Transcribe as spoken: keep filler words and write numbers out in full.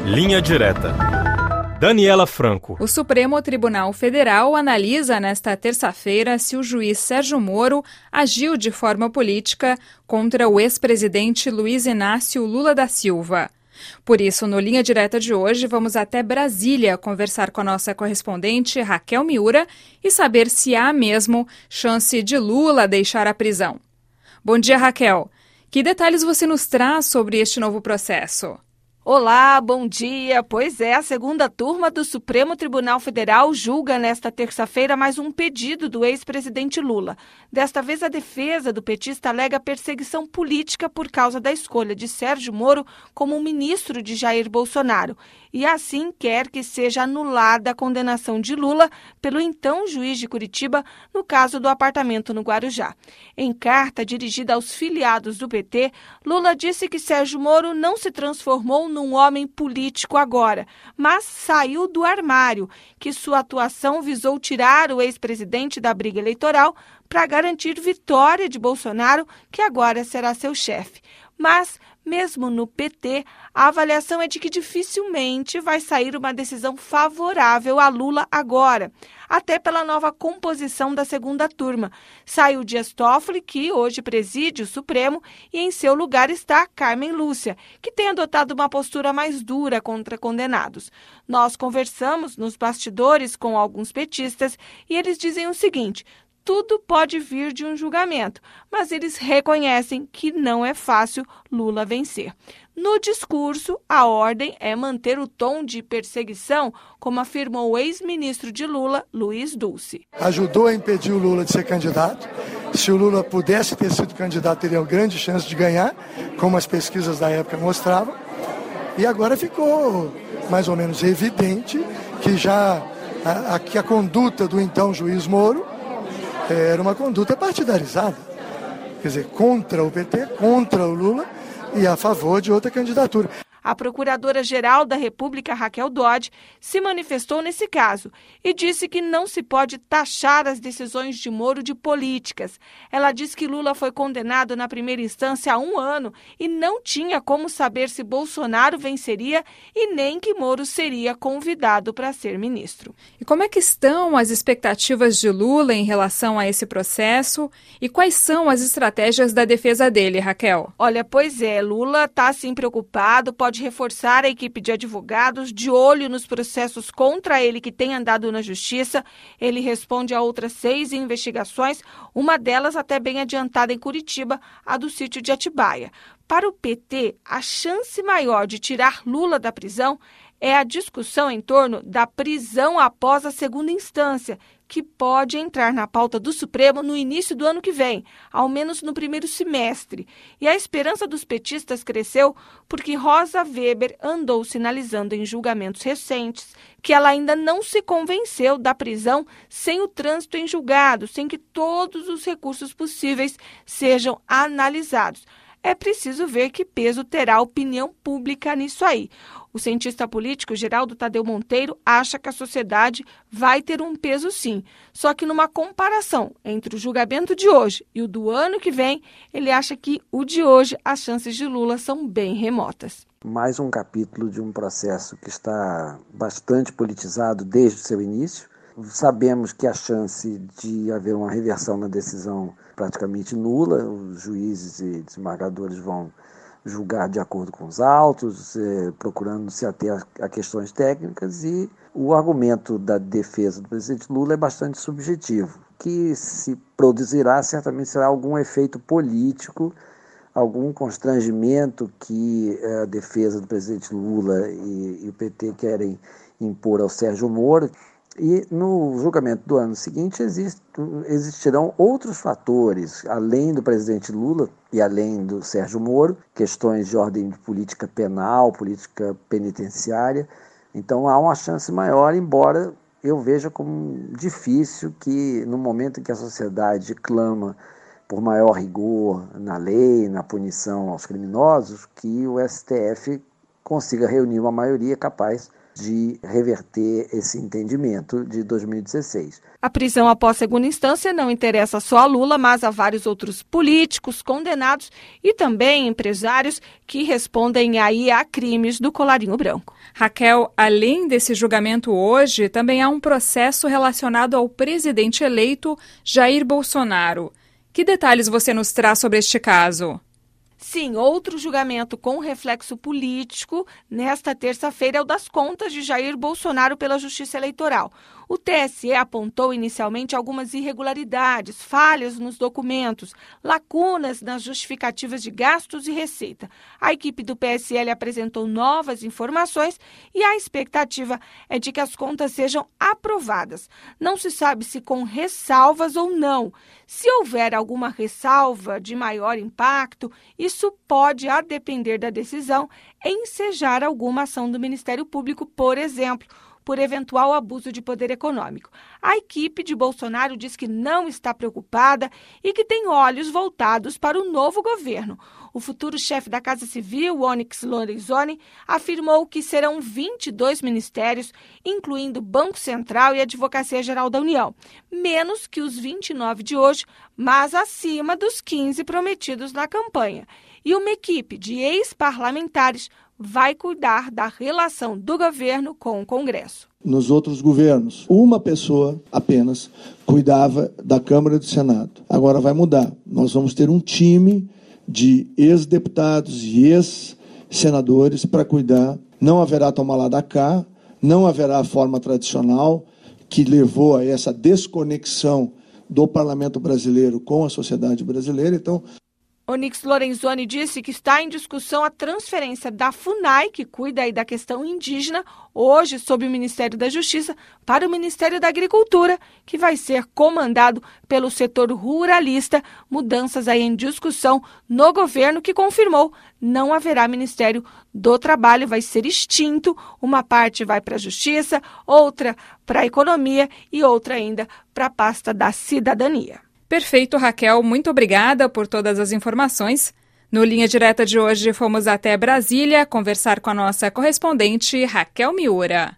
Linha Direta. Daniela Franco. O Supremo Tribunal Federal analisa nesta terça-feira se o juiz Sérgio Moro agiu de forma política contra o ex-presidente Luiz Inácio Lula da Silva. Por isso, no Linha Direta de hoje, vamos até Brasília conversar com a nossa correspondente Raquel Miura e saber se há mesmo chance de Lula deixar a prisão. Bom dia, Raquel. Que detalhes você nos traz sobre este novo processo? Olá, bom dia. Pois é, a segunda turma do Supremo Tribunal Federal julga nesta terça-feira mais um pedido do ex-presidente Lula. Desta vez, a defesa do petista alega perseguição política por causa da escolha de Sérgio Moro como ministro de Jair Bolsonaro e assim quer que seja anulada a condenação de Lula pelo então juiz de Curitiba no caso do apartamento no Guarujá. Em carta dirigida aos filiados do P T, Lula disse que Sérgio Moro não se transformou num homem político agora, mas saiu do armário, que sua atuação visou tirar o ex-presidente da briga eleitoral para garantir vitória de Bolsonaro, que agora será seu chefe. Mas, mesmo no P T, a avaliação é de que dificilmente vai sair uma decisão favorável a Lula agora, até pela nova composição da segunda turma. Saiu Dias Toffoli, que hoje preside o Supremo, e em seu lugar está Carmen Lúcia, que tem adotado uma postura mais dura contra condenados. Nós conversamos nos bastidores com alguns petistas e eles dizem o seguinte: tudo pode vir de um julgamento, mas eles reconhecem que não é fácil Lula vencer. No discurso, a ordem é manter o tom de perseguição, como afirmou o ex-ministro de Lula, Luiz Dulce. Ajudou a impedir o Lula de ser candidato. Se o Lula pudesse ter sido candidato, teria grande chance de ganhar, como as pesquisas da época mostravam. E agora ficou mais ou menos evidente que já a, a, que a conduta do então juiz Moro era uma conduta partidarizada, quer dizer, contra o P T, contra o Lula e a favor de outra candidatura. A Procuradora-Geral da República, Raquel Dodge, se manifestou nesse caso e disse que não se pode taxar as decisões de Moro de políticas. Ela diz que Lula foi condenado na primeira instância há um ano e não tinha como saber se Bolsonaro venceria e nem que Moro seria convidado para ser ministro. E como é que estão as expectativas de Lula em relação a esse processo e quais são as estratégias da defesa dele, Raquel? Olha, pois é, Lula está sim preocupado, pode reforçar a equipe de advogados de olho nos processos contra ele que tem andado na justiça. Ele responde a outras seis investigações, uma delas até bem adiantada em Curitiba, a do sítio de Atibaia. Para o P T, a chance maior de tirar Lula da prisão é a discussão em torno da prisão após a segunda instância, que pode entrar na pauta do Supremo no início do ano que vem, ao menos no primeiro semestre. E a esperança dos petistas cresceu porque Rosa Weber andou sinalizando em julgamentos recentes que ela ainda não se convenceu da prisão sem o trânsito em julgado, sem que todos os recursos possíveis sejam analisados. É preciso ver que peso terá a opinião pública nisso aí. O cientista político Geraldo Tadeu Monteiro acha que a sociedade vai ter um peso sim, só que numa comparação entre o julgamento de hoje e o do ano que vem, ele acha que o de hoje as chances de Lula são bem remotas. Mais um capítulo de um processo que está bastante politizado desde o seu início. Sabemos que a chance de haver uma reversão na decisão praticamente nula, os juízes e desembargadores vão julgar de acordo com os autos, eh, procurando se ater a questões técnicas, e o argumento da defesa do presidente Lula é bastante subjetivo. O que se produzirá certamente será algum efeito político, algum constrangimento que a defesa do presidente Lula e, e o P T querem impor ao Sérgio Moro. E no julgamento do ano seguinte exist, existirão outros fatores, além do presidente Lula e além do Sérgio Moro, questões de ordem de política penal, política penitenciária. Então há uma chance maior, embora eu veja como difícil que no momento em que a sociedade clama por maior rigor na lei, na punição aos criminosos, que o S T F consiga reunir uma maioria capaz de reverter esse entendimento de dois mil e dezesseis. A prisão após segunda instância não interessa só a Lula, mas a vários outros políticos condenados e também empresários que respondem aí a crimes do colarinho branco. Raquel, além desse julgamento hoje, também há um processo relacionado ao presidente eleito Jair Bolsonaro. Que detalhes você nos traz sobre este caso? Sim, outro julgamento com reflexo político nesta terça-feira é o das contas de Jair Bolsonaro pela Justiça Eleitoral. O T S E apontou inicialmente algumas irregularidades, falhas nos documentos, lacunas nas justificativas de gastos e receita. A equipe do P S L apresentou novas informações e a expectativa é de que as contas sejam aprovadas. Não se sabe se com ressalvas ou não. Se houver alguma ressalva de maior impacto, isso pode, a depender da decisão, ensejar alguma ação do Ministério Público, por exemplo, por eventual abuso de poder econômico. A equipe de Bolsonaro diz que não está preocupada e que tem olhos voltados para o novo governo. O futuro chefe da Casa Civil, Onyx Lorenzoni, afirmou que serão vinte e dois ministérios, incluindo Banco Central e Advocacia Geral da União, menos que os vinte e nove de hoje, mas acima dos quinze prometidos na campanha. E uma equipe de ex-parlamentares vai cuidar da relação do governo com o Congresso. Nos outros governos, uma pessoa apenas cuidava da Câmara e do Senado. Agora vai mudar. Nós vamos ter um time de ex-deputados e ex-senadores para cuidar. Não haverá toma lá da cá, não haverá a forma tradicional que levou a essa desconexão do parlamento brasileiro com a sociedade brasileira. Então, Onyx Lorenzoni disse que está em discussão a transferência da FUNAI, que cuida aí da questão indígena, hoje sob o Ministério da Justiça, para o Ministério da Agricultura, que vai ser comandado pelo setor ruralista. Mudanças aí em discussão no governo, que confirmou não haverá Ministério do Trabalho, vai ser extinto. Uma parte vai para a Justiça, outra para a Economia e outra ainda para a pasta da Cidadania. Perfeito, Raquel. Muito obrigada por todas as informações. No Linha Direta de hoje, fomos até Brasília conversar com a nossa correspondente Raquel Miura.